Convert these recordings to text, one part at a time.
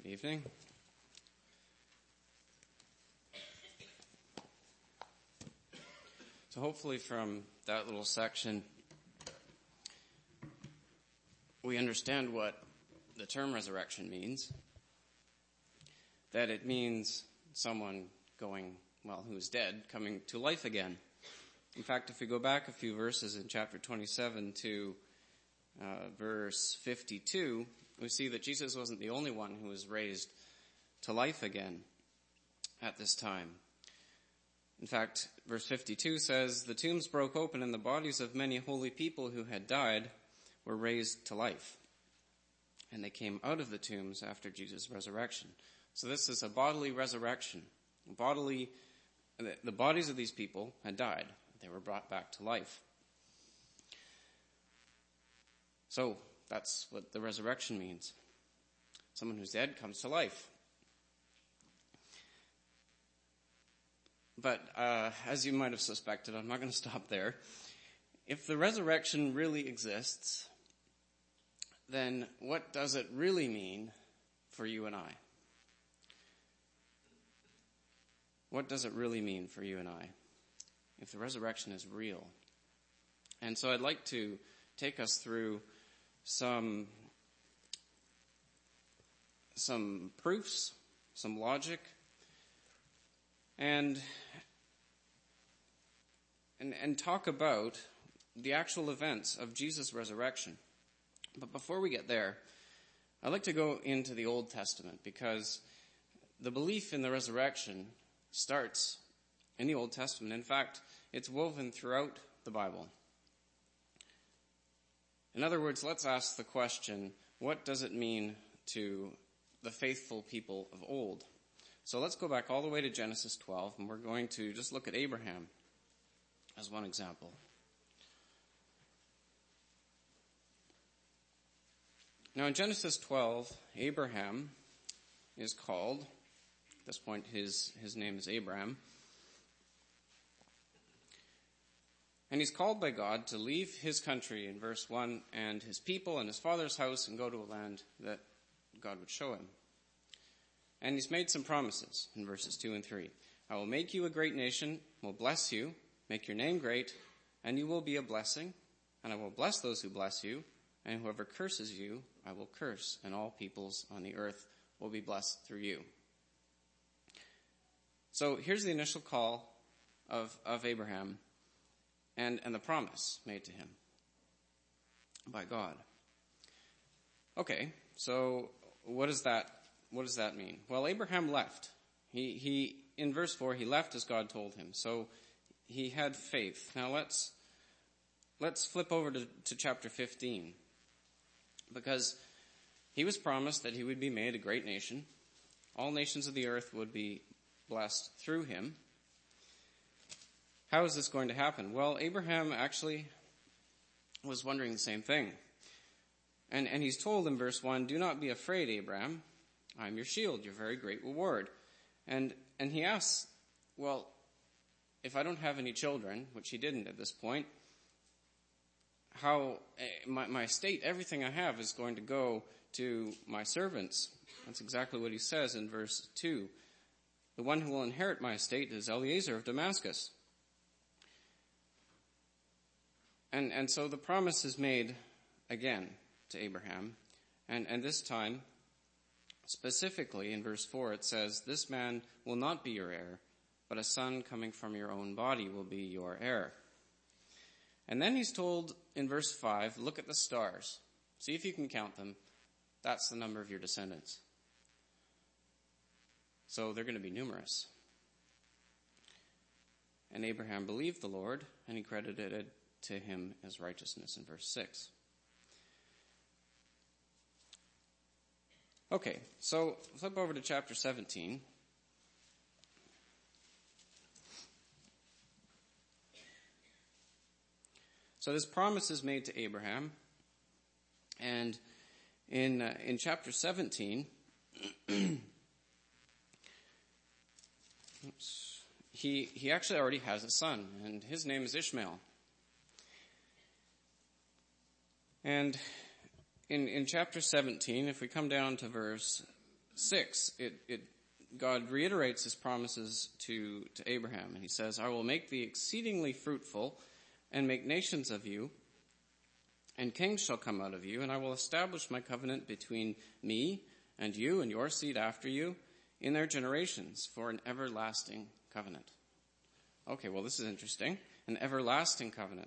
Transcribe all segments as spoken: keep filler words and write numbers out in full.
Good evening. So hopefully from that little section, we understand what the term resurrection means. That it means someone going, well, who is dead, coming to life again. In fact, if we go back a few verses in chapter twenty-seven to uh, verse fifty-two, we see that Jesus wasn't the only one who was raised to life again at this time. In fact, verse fifty-two says, "The tombs broke open and the bodies of many holy people who had died were raised to life. And they came out of the tombs after Jesus' resurrection." So this is a bodily resurrection. Bodily, the bodies of these people had died. They were brought back to life. So that's what the resurrection means. Someone who's dead comes to life. But uh, as you might have suspected, I'm not going to stop there. If the resurrection really exists, then what does it really mean for you and I? What does it really mean for you and I if the resurrection is real? And so I'd like to take us through some some proofs, some logic, and and and talk about the actual events of Jesus' resurrection. But before we get there, I'd like to go into the Old Testament, because the belief in the resurrection starts in the Old Testament. In fact, it's woven throughout the Bible. In other words, let's ask the question, what does it mean to the faithful people of old? So let's go back all the way to Genesis twelve, and we're going to just look at Abraham as one example. Now in Genesis twelve, Abraham is called, at this point his, his name is Abraham, and he's called by God to leave his country in verse one and his people and his father's house and go to a land that God would show him. And he's made some promises in verses two and three. "I will make you a great nation, will bless you, make your name great, and you will be a blessing. And I will bless those who bless you, and whoever curses you, I will curse, and all peoples on the earth will be blessed through you." So here's the initial call of, of Abraham and, and the promise made to him by God. Okay, so what does that what does that mean? Well, Abraham left. He he in verse four, he left as God told him. So he had faith. Now let's let's flip over to, to chapter fifteen. Because he was promised that he would be made a great nation. All nations of the earth would be blessed through him. How is this going to happen? Well, Abraham actually was wondering the same thing. And, and he's told in verse one, "Do not be afraid, Abraham. I am your shield, your very great reward." And, and he asks, well, if I don't have any children, which he didn't at this point, how my, my estate, everything I have is going to go to my servants. That's exactly what he says in verse two. "The one who will inherit my estate is Eliezer of Damascus." And, and so the promise is made again to Abraham. And, and this time, specifically in verse four, it says, "This man will not be your heir, but a son coming from your own body will be your heir." And then he's told in verse five, "Look at the stars. See if you can count them. That's the number of your descendants." So they're going to be numerous. "And Abraham believed the Lord, and he credited it to him as righteousness," in verse six. Okay, so flip over to chapter seventeen. So this promise is made to Abraham, and in uh, in chapter seventeen, oops, he he actually already has a son, and his name is Ishmael. And in in chapter seventeen, if we come down to verse six, it, it God reiterates his promises to, to Abraham, and he says, I will make thee exceedingly fruitful and make nations of you, and kings shall come out of you, and I will establish my covenant between me and you and your seed after you in their generations for an everlasting covenant. Okay, well, this is interesting. An everlasting covenant.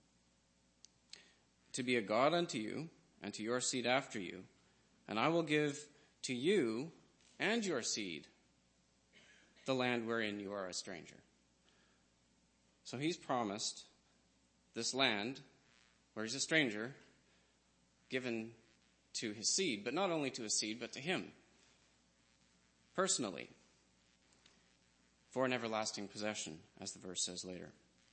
To be a God unto you and to your seed after you, and I will give to you and your seed the land wherein you are a stranger. So he's promised this land where he's a stranger, given to his seed, but not only to his seed, but to him, personally, for an everlasting possession, as the verse says later.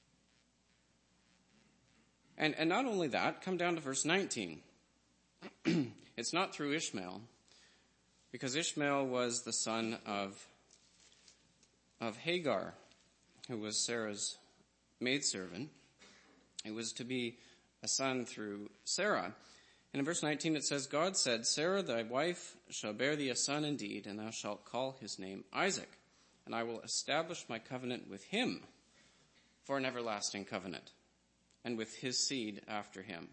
And, and not only that, come down to verse nineteen. It's not through Ishmael, because Ishmael was the son of, of Hagar, who was Sarah's maidservant. It was to be a son through Sarah. And in verse nineteen it says, God said, Sarah thy wife shall bear thee a son indeed, and thou shalt call his name Isaac, and I will establish my covenant with him for an everlasting covenant, and with his seed after him.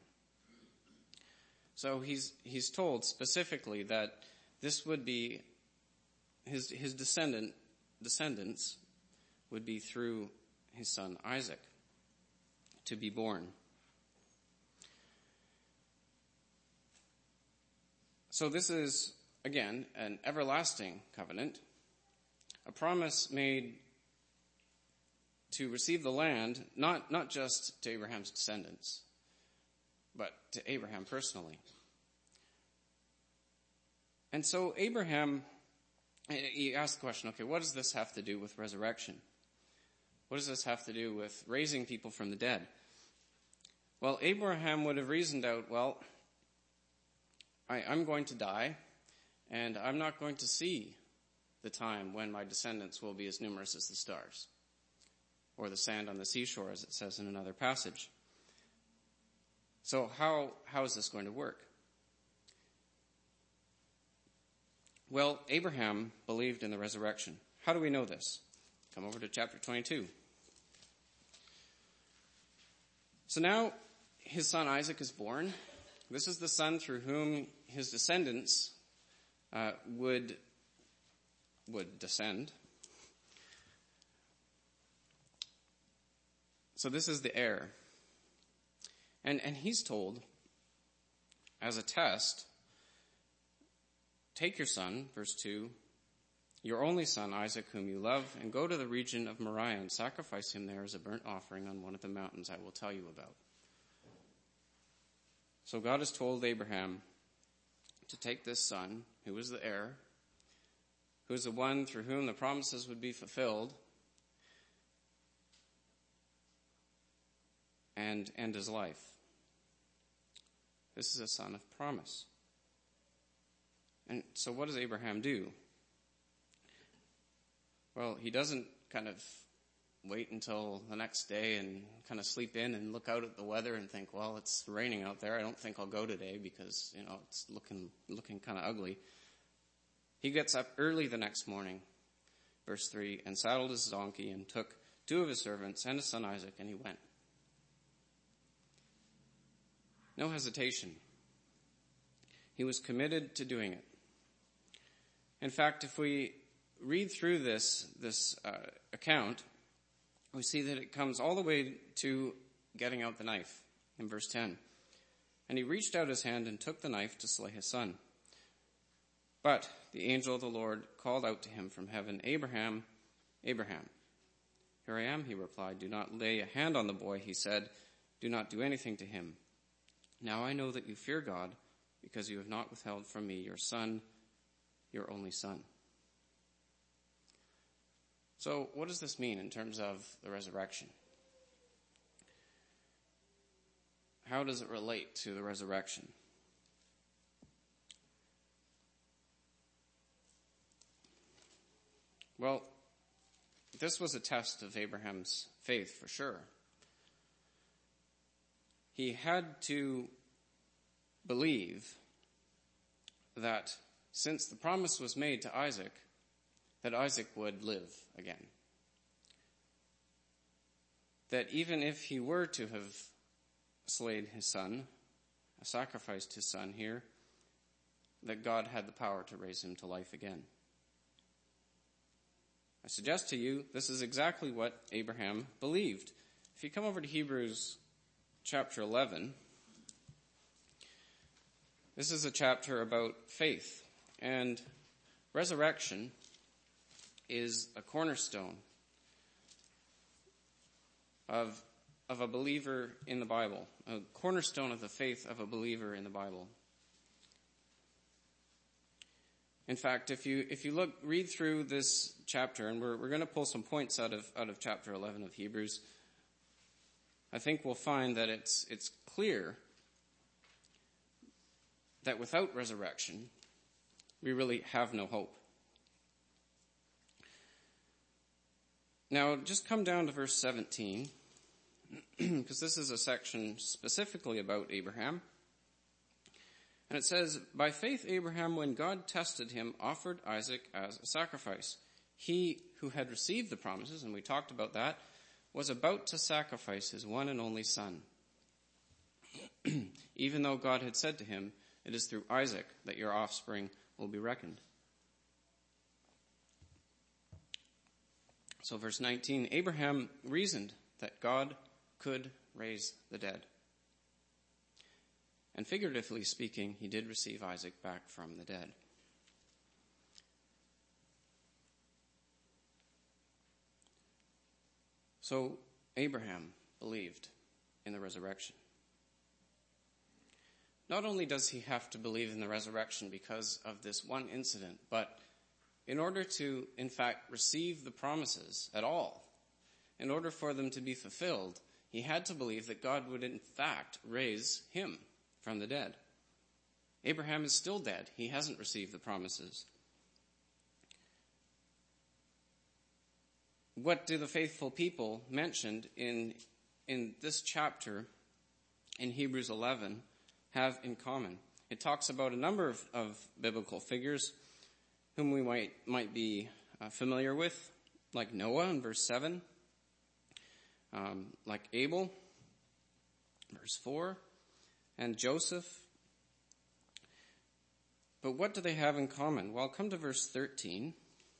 So he's he's told specifically that this would be his his descendant descendants would be through his son Isaac to be born. So this is, again, an everlasting covenant, a promise made to receive the land, not, not just to Abraham's descendants, but to Abraham personally. And so Abraham, you ask the question, okay, what does this have to do with resurrection? What does this have to do with raising people from the dead? Well, Abraham would have reasoned out, well, I, I'm going to die, and I'm not going to see the time when my descendants will be as numerous as the stars, or the sand on the seashore, as it says in another passage. So how how is this going to work? Well, Abraham believed in the resurrection. How do we know this? Come over to chapter twenty-two. So now his son Isaac is born. This is the son through whom his descendants uh, would would descend. So this is the heir. And and he's told, as a test, take your son, verse two, your only son, Isaac, whom you love, and go to the region of Moriah and sacrifice him there as a burnt offering on one of the mountains I will tell you about. So God has told Abraham to take this son, who is the heir, who is the one through whom the promises would be fulfilled, and end his life. This is a son of promise. And so what does Abraham do? Well, he doesn't kind of wait until the next day and kind of sleep in and look out at the weather and think, well, it's raining out there. I don't think I'll go today because, you know, it's looking looking kind of ugly. He gets up early the next morning, verse three, and saddled his donkey and took two of his servants and his son Isaac, and he went. No hesitation. He was committed to doing it. In fact, if we read through this, this uh, account, we see that it comes all the way to getting out the knife in verse ten. And he reached out his hand and took the knife to slay his son. But the angel of the Lord called out to him from heaven, Abraham, Abraham. Here I am, he replied. Do not lay a hand on the boy, he said. Do not do anything to him. Now I know that you fear God, because you have not withheld from me your son, your only son. So what does this mean in terms of the resurrection? How does it relate to the resurrection? Well, this was a test of Abraham's faith for sure. He had to believe that since the promise was made to Isaac, that Isaac would live again. That even if he were to have slayed his son, sacrificed his son here, that God had the power to raise him to life again. I suggest to you, this is exactly what Abraham believed. If you come over to Hebrews chapter eleven, this is a chapter about faith, and resurrection is a cornerstone of, of a believer in the Bible, a cornerstone of the faith of a believer in the Bible. In fact, if you if you look, read through this chapter, and we're we're going to pull some points out of out of chapter eleven of Hebrews, I think we'll find that it's it's clear that without resurrection, we really have no hope. Now, just come down to verse seventeen, because this is a section specifically about Abraham. And it says, by faith Abraham, when God tested him, offered Isaac as a sacrifice. He who had received the promises, and we talked about that, was about to sacrifice his one and only son. Even though God had said to him, it is through Isaac that your offspring will be reckoned. So verse nineteen, Abraham reasoned that God could raise the dead. And figuratively speaking, he did receive Isaac back from the dead. So Abraham believed in the resurrection. Not only does he have to believe in the resurrection because of this one incident, but in order to, in fact, receive the promises at all, in order for them to be fulfilled, he had to believe that God would in fact raise him from the dead. Abraham is still dead. He hasn't received the promises. What do the faithful people mentioned in, in this chapter in Hebrews eleven have in common? It talks about a number of, of biblical figures whom we might, might be uh, familiar with, like Noah in verse seven, um, like Abel, verse four, and Joseph. But what do they have in common? Well, come to verse thirteen.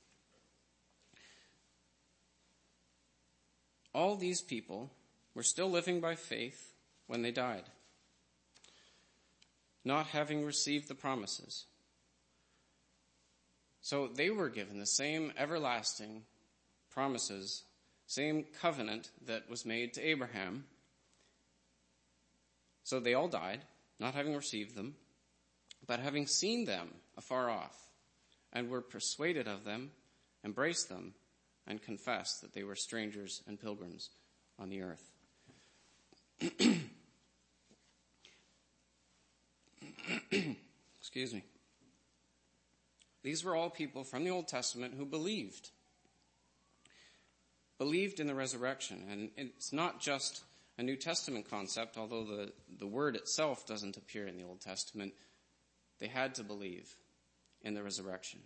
All these people were still living by faith when they died, not having received the promises. So they were given the same everlasting promises, same covenant that was made to Abraham. So they all died, not having received them, but having seen them afar off, and were persuaded of them, embraced them, and confessed that they were strangers and pilgrims on the earth. Excuse me. These were all people from the Old Testament who believed. Believed in the resurrection. And it's not just a New Testament concept, although the, the word itself doesn't appear in the Old Testament. They had to believe in the resurrection.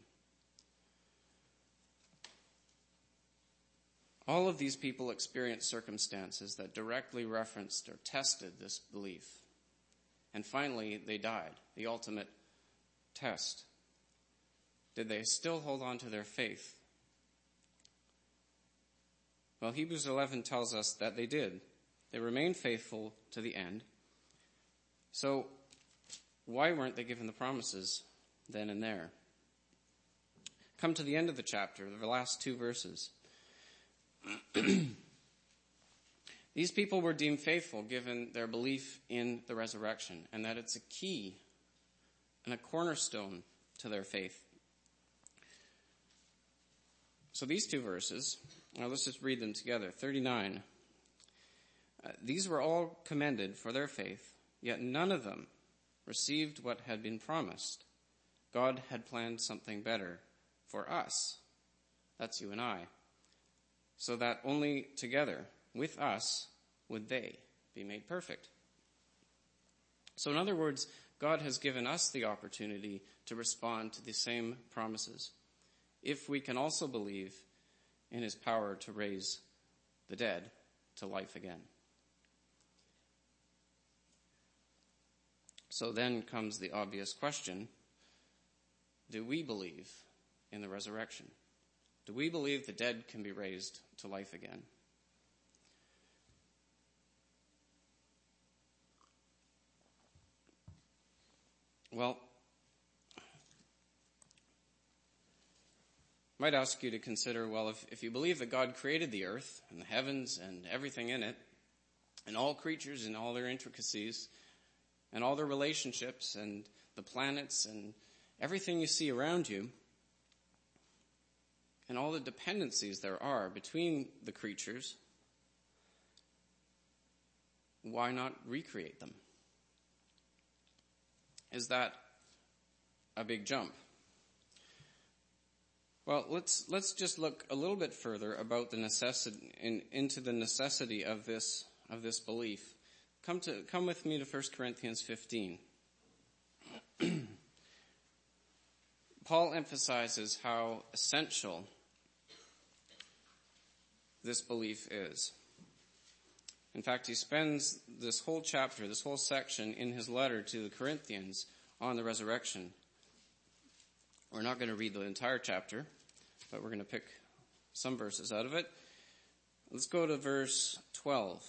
All of these people experienced circumstances that directly referenced or tested this belief. And finally, they died, the ultimate test. Did they still hold on to their faith? Well, Hebrews eleven tells us that they did. They remained faithful to the end. So, why weren't they given the promises then and there? Come to the end of the chapter, the last two verses. These people were deemed faithful given their belief in the resurrection, and that it's a key and a cornerstone to their faith. So these two verses, now let's just read them together. thirty-nine. Uh, These were all commended for their faith, yet none of them received what had been promised. God had planned something better for us. That's you and I. So that only together with us would they be made perfect. So in other words, God has given us the opportunity to respond to the same promises, if we can also believe in his power to raise the dead to life again. So then comes the obvious question: do we believe in the resurrection? Do we believe the dead can be raised to life again? Well, I might ask you to consider, well, if, if you believe that God created the earth and the heavens and everything in it, and all creatures and all their intricacies, and all their relationships and the planets and everything you see around you, and all the dependencies there are between the creatures, why not recreate them? Is that a big jump? Well, let's let's just look a little bit further about the necessity in, into the necessity of this of this belief. Come to come with me to First Corinthians fifteen. Paul emphasizes how essential this belief is. In fact, he spends this whole chapter, this whole section in his letter to the Corinthians on the resurrection. We're not going to read the entire chapter, but we're going to pick some verses out of it. Let's go to verse twelve.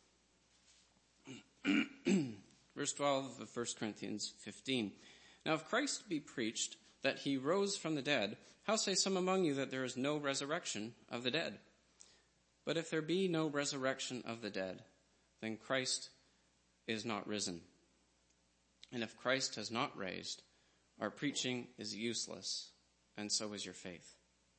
Verse twelve of First Corinthians fifteen. Now if Christ be preached that he rose from the dead, how say some among you that there is no resurrection of the dead? But if there be no resurrection of the dead, then Christ is not risen. And if Christ has not raised, our preaching is useless, and so is your faith.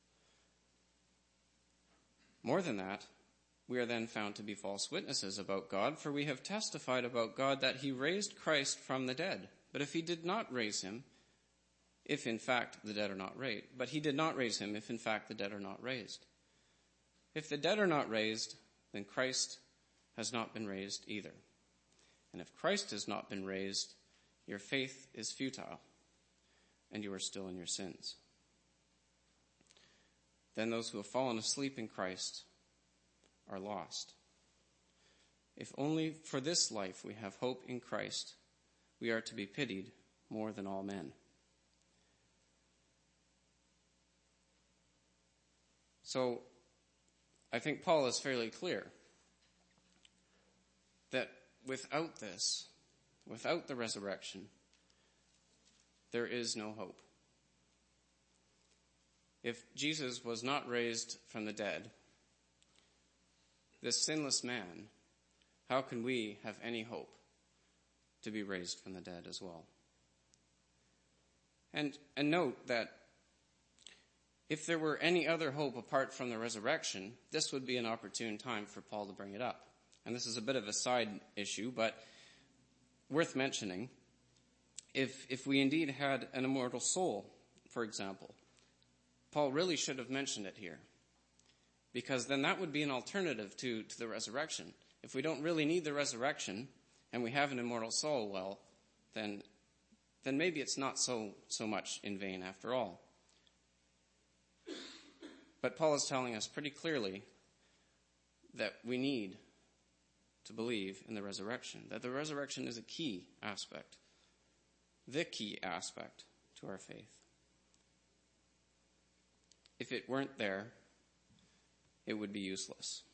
More than that, we are then found to be false witnesses about God, for we have testified about God that he raised Christ from the dead. But if he did not raise him, if in fact the dead are not raised, but he did not raise him if in fact the dead are not raised. If the dead are not raised, then Christ has not been raised either. And if Christ has not been raised, your faith is futile, and you are still in your sins. Then those who have fallen asleep in Christ are lost. If only for this life we have hope in Christ, we are to be pitied more than all men. So, I think Paul is fairly clear that without this, without the resurrection, there is no hope. If Jesus was not raised from the dead, this sinless man, how can we have any hope to be raised from the dead as well? And, and note that if there were any other hope apart from the resurrection, this would be an opportune time for Paul to bring it up. And this is a bit of a side issue, but worth mentioning. If, if we indeed had an immortal soul, for example, Paul really should have mentioned it here, because then that would be an alternative to, to the resurrection. If we don't really need the resurrection and we have an immortal soul, well, then, then maybe it's not so, so much in vain after all. But Paul is telling us pretty clearly that we need to believe in the resurrection, that the resurrection is a key aspect, the key aspect to our faith. If it weren't there, it would be useless.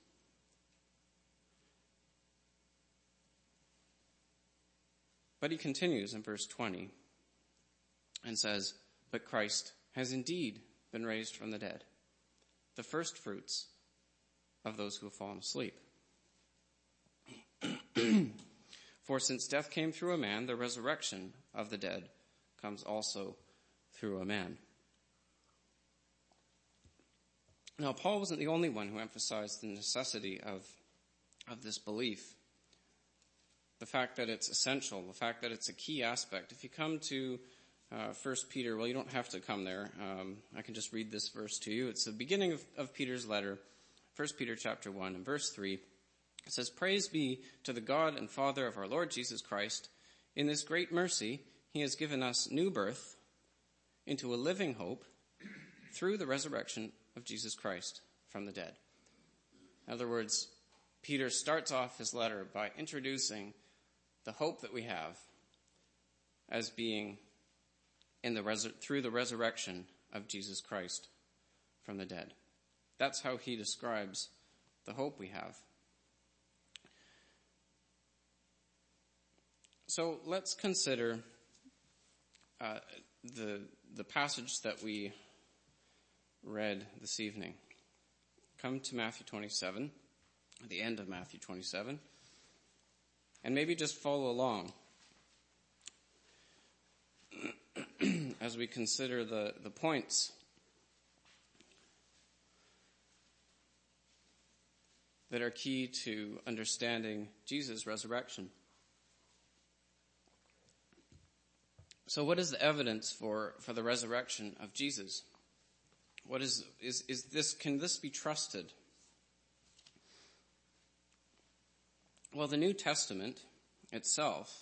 But he continues in verse twenty and says, but Christ has indeed been raised from the dead, the first fruits of those who have fallen asleep. For since death came through a man, the resurrection of the dead comes also through a man. Now, Paul wasn't the only one who emphasized the necessity of, of this belief. The fact that it's essential, the fact that it's a key aspect. If you come to uh, First Peter, well, you don't have to come there. Um, I can just read this verse to you. It's the beginning of, of Peter's letter, First Peter chapter one, and verse three. It says, praise be to the God and Father of our Lord Jesus Christ. In this great mercy, he has given us new birth into a living hope through the resurrection of Jesus Christ from the dead. In other words, Peter starts off his letter by introducing the hope that we have as being in the resur- through the resurrection of Jesus Christ from the dead. That's how he describes the hope we have. So let's consider uh, the the passage that we read this evening. Come to Matthew twenty-seven, the end of Matthew twenty-seven, and maybe just follow along as we consider the, the points that are key to understanding Jesus' resurrection. So what is the evidence for, for the resurrection of Jesus? What is, is, is this, can this be trusted? Well, the New Testament itself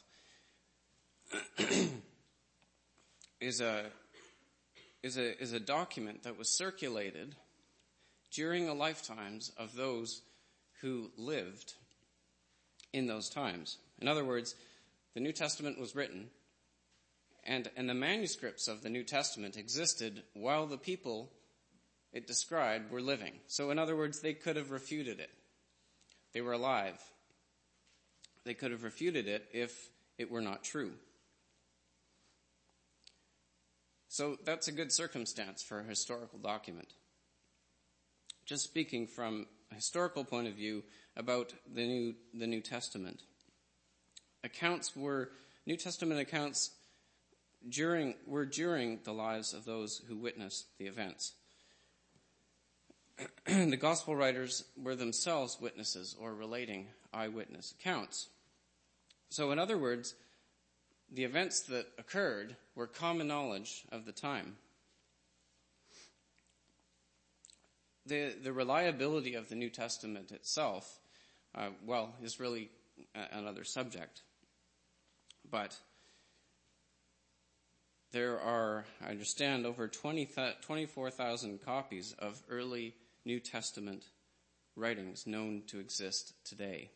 is a, is a, is a document that was circulated during the lifetimes of those who lived in those times. In other words, the New Testament was written, and, and the manuscripts of the New Testament existed while the people it described were living. So in other words, they could have refuted it. They were alive. They could have refuted it if it were not true. So that's a good circumstance for a historical document. Just speaking from a historical point of view about the New, the New Testament. Accounts were, New Testament accounts during, were during the lives of those who witnessed the events. The gospel writers were themselves witnesses or relating eyewitness accounts. So in other words, the events that occurred were common knowledge of the time. The, the reliability of the New Testament itself, uh, well, is really a, another subject. But there are, I understand, over twenty, twenty-four thousand copies of early New Testament writings known to exist today.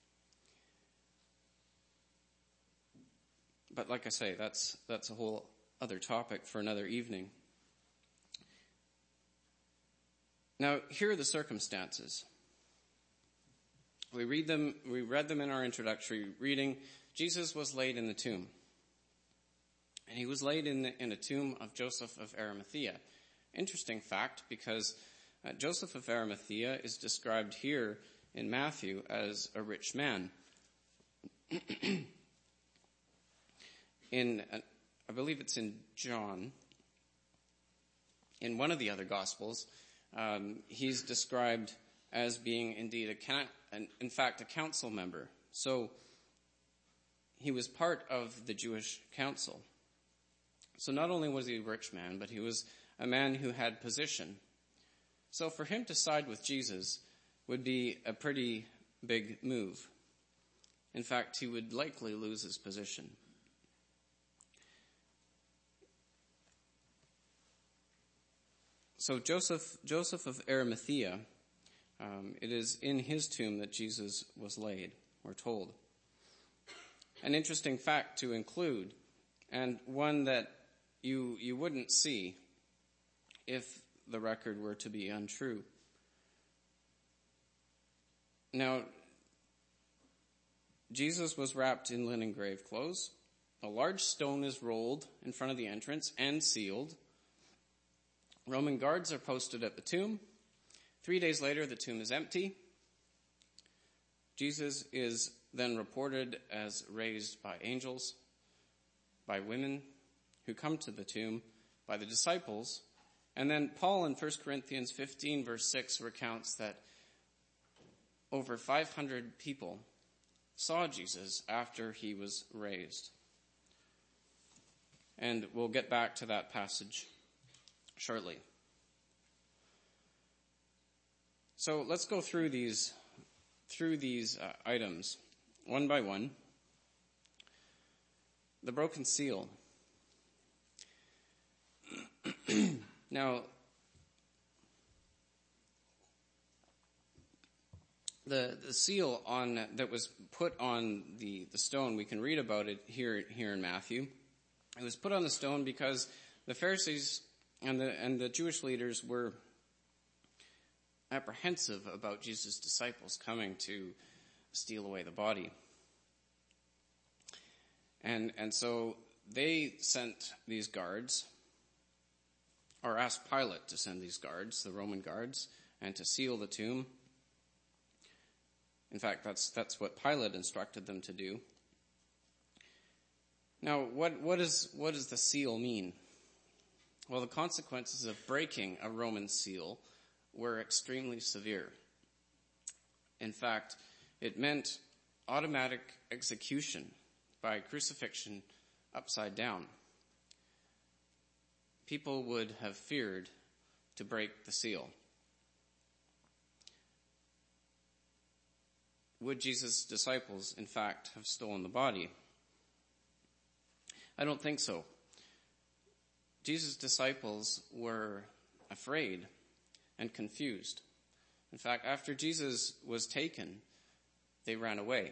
But like I say, that's that's a whole other topic for another evening. Now, here are the circumstances. We read them, we read them in our introductory reading. Jesus was laid in the tomb. And he was laid in, the, in a tomb of Joseph of Arimathea. Interesting fact, because uh, Joseph of Arimathea is described here in Matthew as a rich man. in, uh, I believe it's in John, in one of the other Gospels, Um, he's described as being indeed, a an, in fact, a council member. So he was part of the Jewish council. So not only was he a rich man, but he was a man who had position. So for him to side with Jesus would be a pretty big move. In fact, he would likely lose his position. So Joseph, Joseph of Arimathea, um, it is in his tomb that Jesus was laid, we're told. An interesting fact to include, and one that you you wouldn't see if the record were to be untrue. Now, Jesus was wrapped in linen grave clothes. A large stone is rolled in front of the entrance and sealed. Roman guards are posted at the tomb. Three days later, the tomb is empty. Jesus is then reported as raised by angels, by women who come to the tomb, by the disciples. And then Paul in First Corinthians fifteen, verse six, recounts that over five hundred people saw Jesus after he was raised. And we'll get back to that passage shortly. So let's go through these through these uh, items one by one. the broken seal. Now, the the seal on that was put on the, the stone, we can read about it here here in Matthew. It was put on the stone because the Pharisees and the and the Jewish leaders were apprehensive about Jesus' disciples coming to steal away the body. And and so they sent these guards, or asked Pilate to send these guards, the Roman guards, and to seal the tomb. In fact, that's that's what Pilate instructed them to do. Now, what what is what does the seal mean? Well, the consequences of breaking a Roman seal were extremely severe. In fact, it meant automatic execution by crucifixion upside down. People would have feared to break the seal. Would Jesus' disciples, in fact, have stolen the body? I don't think so. Jesus' disciples were afraid and confused. In fact, after Jesus was taken, they ran away.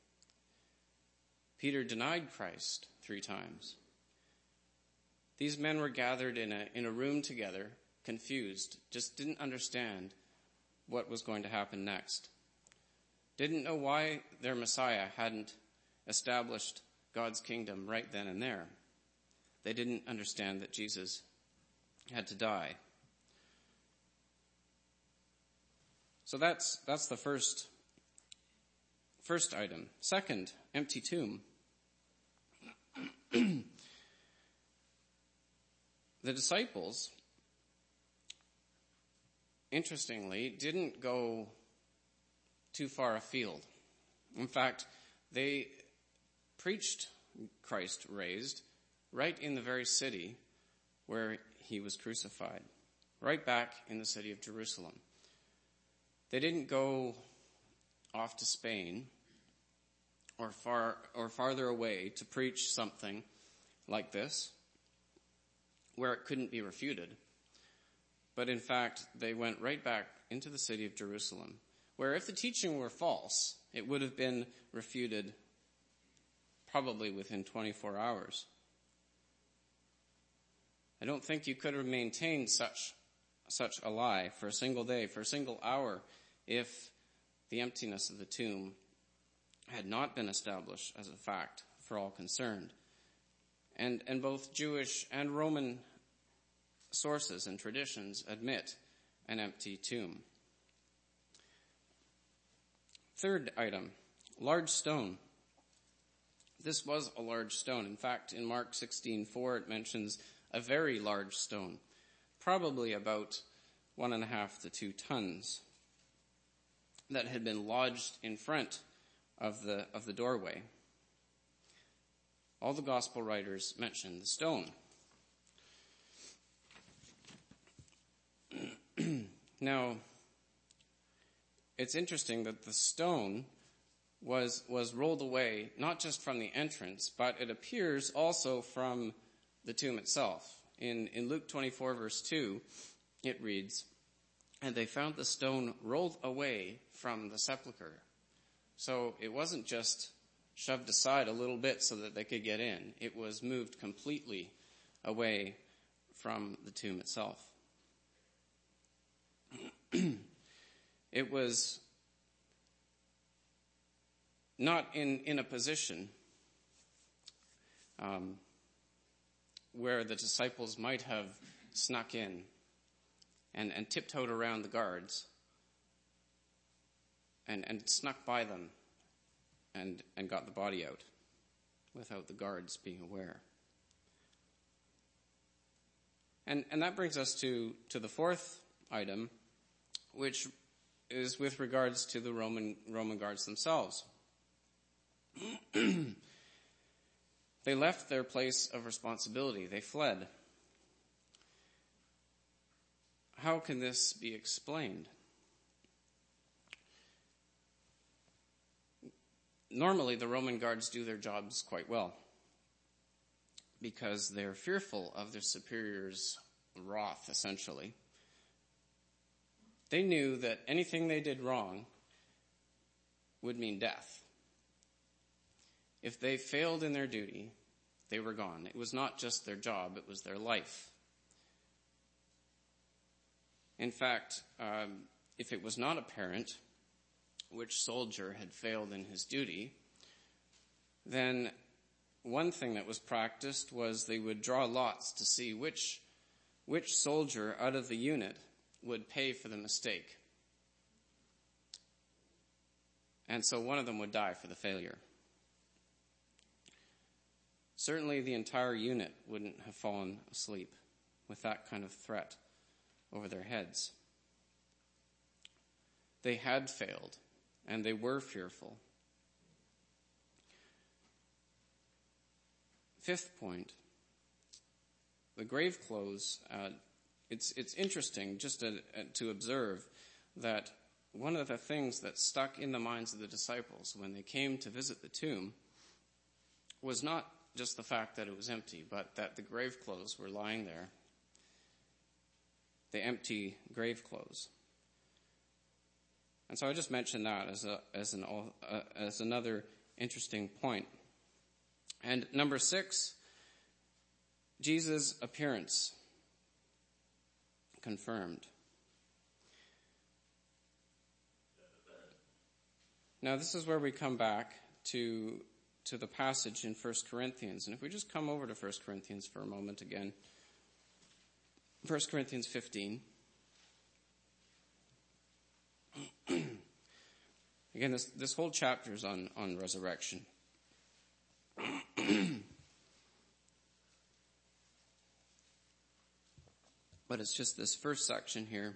Peter denied Christ three times. These men were gathered in a in a room together, confused, just didn't understand what was going to happen next. Didn't know why their Messiah hadn't established God's kingdom right then and there. They didn't understand that Jesus had to die. So that's that's the first first item. Second, empty tomb. The disciples, interestingly, didn't go too far afield. In fact, they preached Christ raised right in the very city where he was crucified, right back in the city of Jerusalem. They didn't go off to Spain or far or farther away to preach something like this where it couldn't be refuted. But in fact, they went right back into the city of Jerusalem, where if the teaching were false, it would have been refuted probably within twenty-four hours. I don't think you could have maintained such such a lie for a single day, for a single hour, if the emptiness of the tomb had not been established as a fact for all concerned. And and both Jewish and Roman sources and traditions admit an empty tomb. Third item, large stone. This was a large stone. In fact, in Mark sixteen four, it mentions a very large stone, probably about one and a half to two tons, that had been lodged in front of the of the doorway. All the gospel writers mention the stone. Now, it's interesting that the stone was was rolled away not just from the entrance, but it appears also from the tomb itself. In in Luke twenty-four verse two, it reads, "And they found the stone rolled away from the sepulchre." So it wasn't just shoved aside a little bit so that they could get in. It was moved completely away from the tomb itself. It was not in, in a position um, where the disciples might have snuck in and, and tiptoed around the guards and, and snuck by them and, and got the body out without the guards being aware. And and that brings us to, to the fourth item, which is with regards to the Roman Roman guards themselves. They left their place of responsibility. They fled. How can this be explained? Normally, the Roman guards do their jobs quite well. because they're fearful of their superior's wrath, essentially. They knew that anything they did wrong would mean death. If they failed in their duty, they were gone. It was not just their job, it was their life. In fact, um, if it was not apparent which soldier had failed in his duty, then one thing that was practiced was they would draw lots to see which which soldier out of the unit would pay for the mistake. And so one of them would die for the failure. Certainly the entire unit wouldn't have fallen asleep with that kind of threat over their heads. They had failed, and they were fearful. Fifth point, the grave clothes. Uh, it's it's interesting just to, uh, to observe that one of the things that stuck in the minds of the disciples when they came to visit the tomb was not just the fact that it was empty, but that the grave clothes were lying there, the empty grave clothes. And so I just mentioned that as a as an uh, as another interesting point. And number six, Jesus' appearance confirmed. Now this is where we come back to to the passage in First Corinthians. And if we just come over to First Corinthians for a moment again. First Corinthians fifteen. Again, this, this whole chapter is on, on resurrection. But it's just this first section here.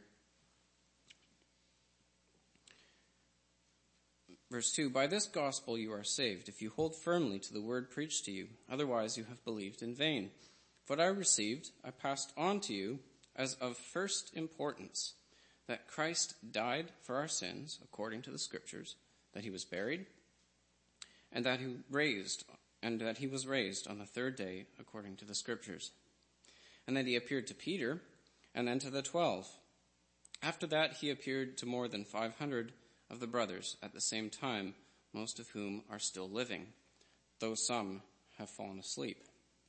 Verse two, by this gospel you are saved, if you hold firmly to the word preached to you. Otherwise you have believed in vain. What I received, I passed on to you as of first importance, that Christ died for our sins, according to the Scriptures, that he was buried, and that he raised, and that he was raised on the third day, according to the Scriptures. And then he appeared to Peter, and then to the twelve. After that he appeared to more than five hundred of the brothers at the same time, most of whom are still living, though some have fallen asleep.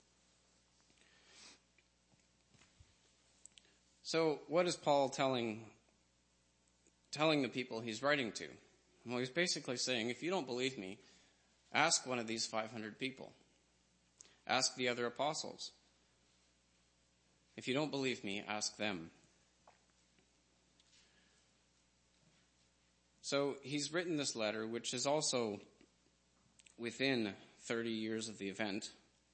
So what is Paul telling telling the people he's writing to? Well, he's basically saying, if you don't believe me, ask one of these five hundred people. Ask the other apostles. If you don't believe me, ask them. So he's written this letter, which is also within thirty years of the event.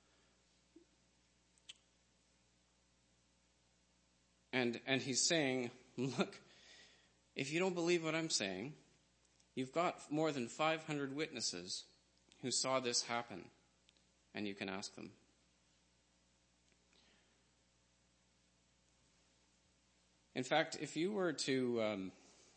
And, and he's saying, look, if you don't believe what I'm saying, you've got more than five hundred witnesses who saw this happen, and you can ask them. In fact, if you were to um,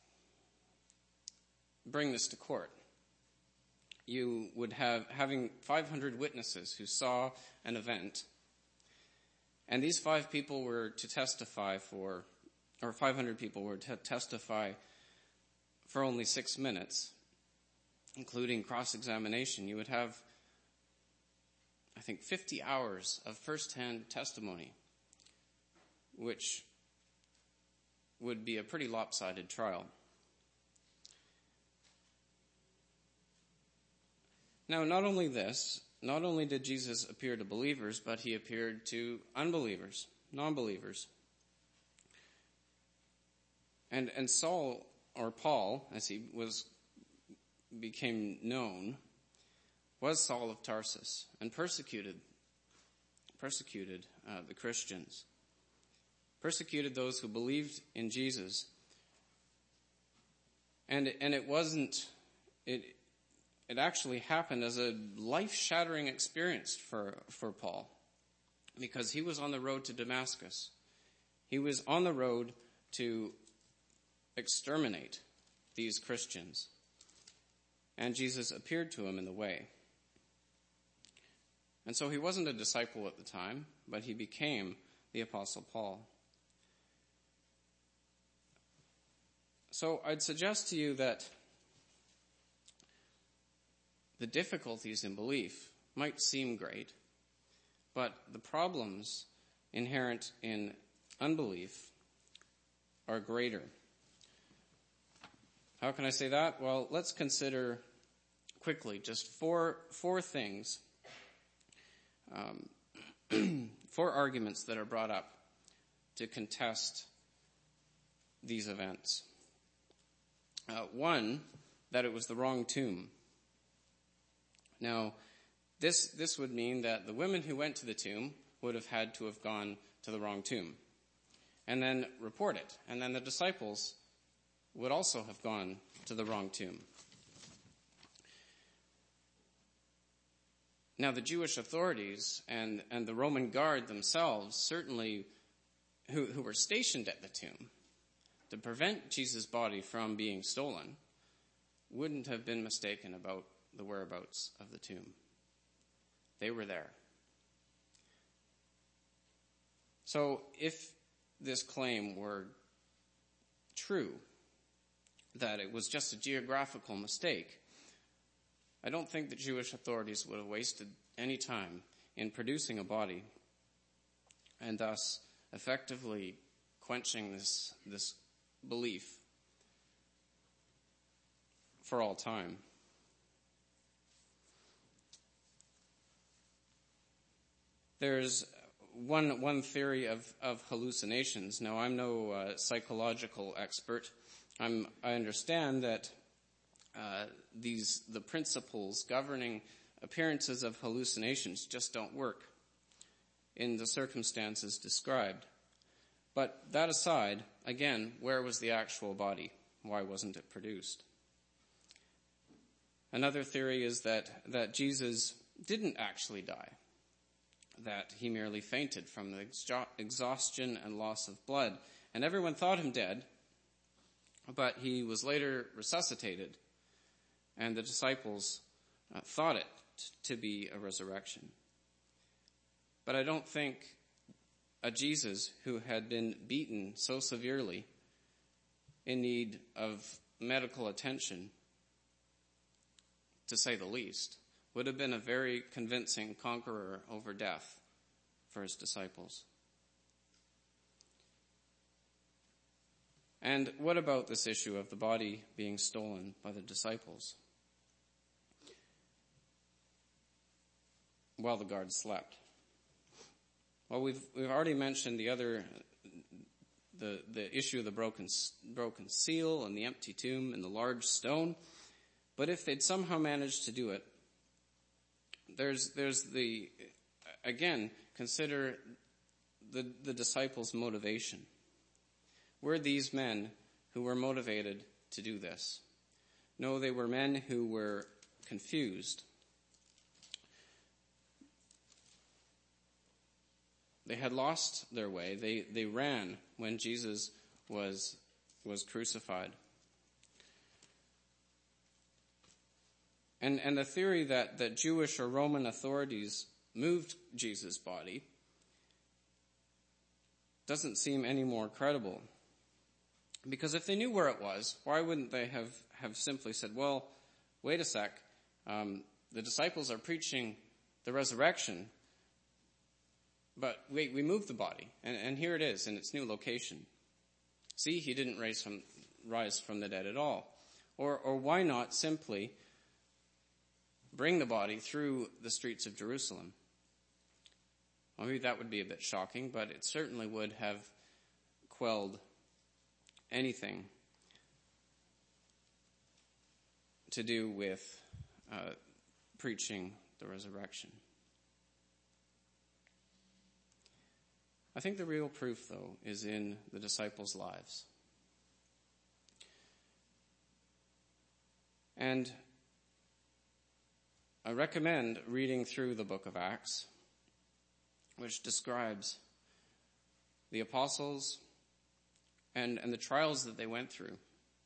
bring this to court, you would have having five hundred witnesses who saw an event, and these five people were to testify for, or five hundred people were to testify for only six minutes, including cross-examination. You would have, I think, fifty hours of first-hand testimony, which would be a pretty lopsided trial. Now, not only this, not only did Jesus appear to believers, but he appeared to unbelievers, non-believers. And and Saul, or Paul, as he was became known, was Saul of Tarsus and persecuted persecuted uh, the Christians, persecuted those who believed in Jesus. And and it wasn't it. It actually happened as a life-shattering experience for, for Paul, because he was on the road to Damascus. He was on the road to exterminate these Christians, and Jesus appeared to him in the way. And so he wasn't a disciple at the time, but he became the Apostle Paul. So I'd suggest to you that the difficulties in belief might seem great, but the problems inherent in unbelief are greater. How can I say that? Well, let's consider quickly just four four things, um, four arguments that are brought up to contest these events. Uh, one, that it was the wrong tomb. Now, this this would mean that the women who went to the tomb would have had to have gone to the wrong tomb and then report it. And then the disciples would also have gone to the wrong tomb. Now, the Jewish authorities and, and the Roman guard themselves, certainly who, who were stationed at the tomb to prevent Jesus' body from being stolen, wouldn't have been mistaken about the whereabouts of the tomb. They were there. So if this claim were true, that it was just a geographical mistake, I don't think the Jewish authorities would have wasted any time in producing a body and thus effectively quenching this, this belief for all time. There's one one theory of, of hallucinations. Now, I'm no uh, psychological expert. I'm, I understand that uh, these the principles governing appearances of hallucinations just don't work in the circumstances described. But that aside, again, where was the actual body? Why wasn't it produced? Another theory is that, that Jesus didn't actually die, that he merely fainted from the exhaustion and loss of blood. And everyone thought him dead, but he was later resuscitated, and the disciples uh, thought it to be a resurrection. But I don't think a Jesus who had been beaten so severely, in need of medical attention, to say the least, would have been a very convincing conqueror over death for his disciples. And what about this issue of the body being stolen by the disciples while the guards slept? Well, we've we've already mentioned the other the the issue of the broken broken seal and the empty tomb and the large stone. But if they'd somehow managed to do it, there's there's the again consider the the disciples' motivation. Were these men who were motivated to do this? No, they were men who were confused. They had lost their way. They they ran when Jesus was was crucified. And and the theory that, that Jewish or Roman authorities moved Jesus' body doesn't seem any more credible. Because if they knew where it was, why wouldn't they have, have simply said, well, wait a sec, um, the disciples are preaching the resurrection, but wait, we moved the body, and, and here it is in its new location. See, he didn't rise from, rise from the dead at all. Or, or why not simply bring the body through the streets of Jerusalem? Well, maybe that would be a bit shocking, but it certainly would have quelled anything to do with uh, preaching the resurrection. I think the real proof, though, is in the disciples' lives. And I recommend reading through the book of Acts, which describes the apostles and, and the trials that they went through.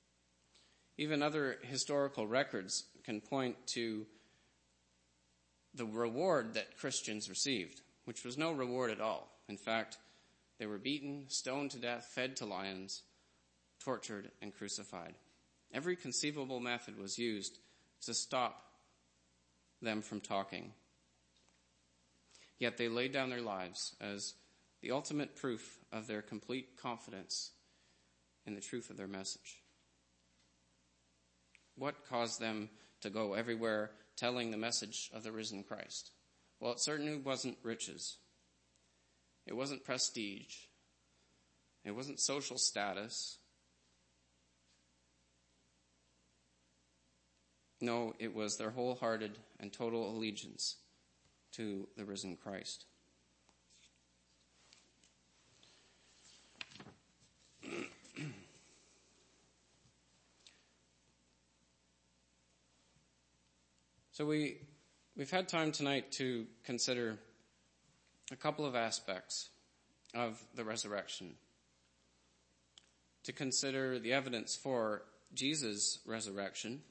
Even other historical records can point to the reward that Christians received, which was no reward at all. In fact, they were beaten, stoned to death, fed to lions, tortured, and crucified. Every conceivable method was used to stop them from talking. Yet they laid down their lives as the ultimate proof of their complete confidence in the truth of their message. What caused them to go everywhere telling the message of the risen Christ? Well, it certainly wasn't riches. It wasn't prestige. It wasn't social status. No, it was their wholehearted and total allegiance to the risen Christ. So we, we've had time tonight to consider a couple of aspects of the resurrection. To consider the evidence for Jesus' resurrection,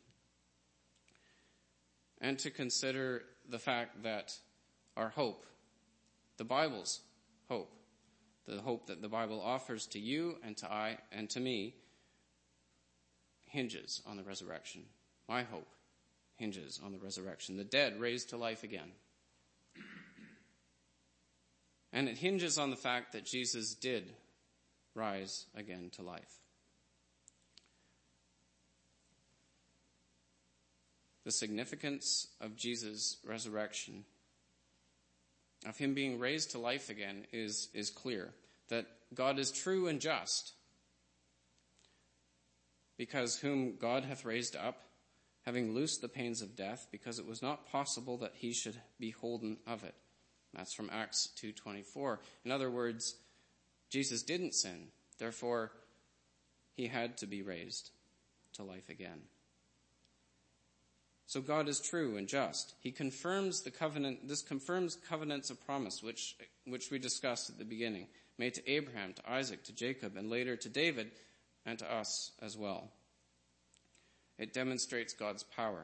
and to consider the fact that our hope, the Bible's hope, the hope that the Bible offers to you and to I and to me, hinges on the resurrection. My hope hinges on the resurrection. The dead raised to life again. And it hinges on the fact that Jesus did rise again to life. The significance of Jesus' resurrection, of him being raised to life again, is, is clear. That God is true and just, because whom God hath raised up, having loosed the pains of death, because it was not possible that he should be holden of it. That's from Acts two twenty-four. In other words, Jesus didn't sin. Therefore, he had to be raised to life again. So God is true and just. He confirms the covenant. This confirms covenants of promise, which, which we discussed at the beginning, made to Abraham, to Isaac, to Jacob, and later to David, and to us as well. It demonstrates God's power.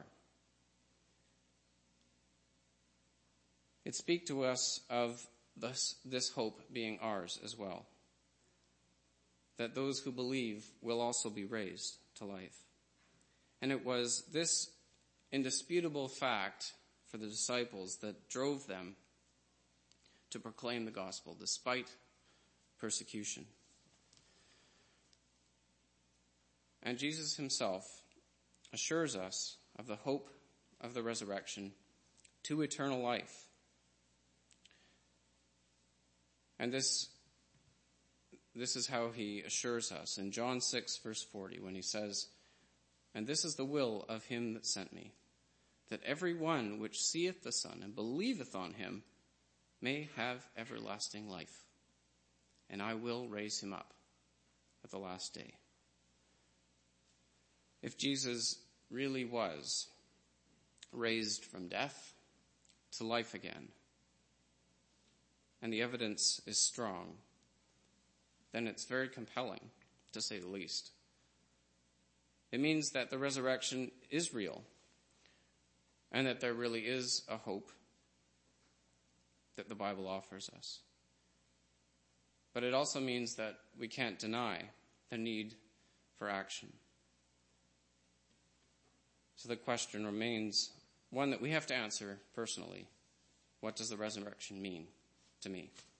It speaks to us of this, this hope being ours as well. That those who believe will also be raised to life. And it was this indisputable fact for the disciples that drove them to proclaim the gospel despite persecution. And Jesus himself assures us of the hope of the resurrection to eternal life. And this, this is how he assures us in John six, verse forty, when he says, "And this is the will of him that sent me, that every one which seeth the Son and believeth on him may have everlasting life. And I will raise him up at the last day." If Jesus really was raised from death to life again, and the evidence is strong, then it's very compelling, to say the least. It means that the resurrection is real, and that there really is a hope that the Bible offers us. But it also means that we can't deny the need for action. So the question remains one that we have to answer personally. What does the resurrection mean to me?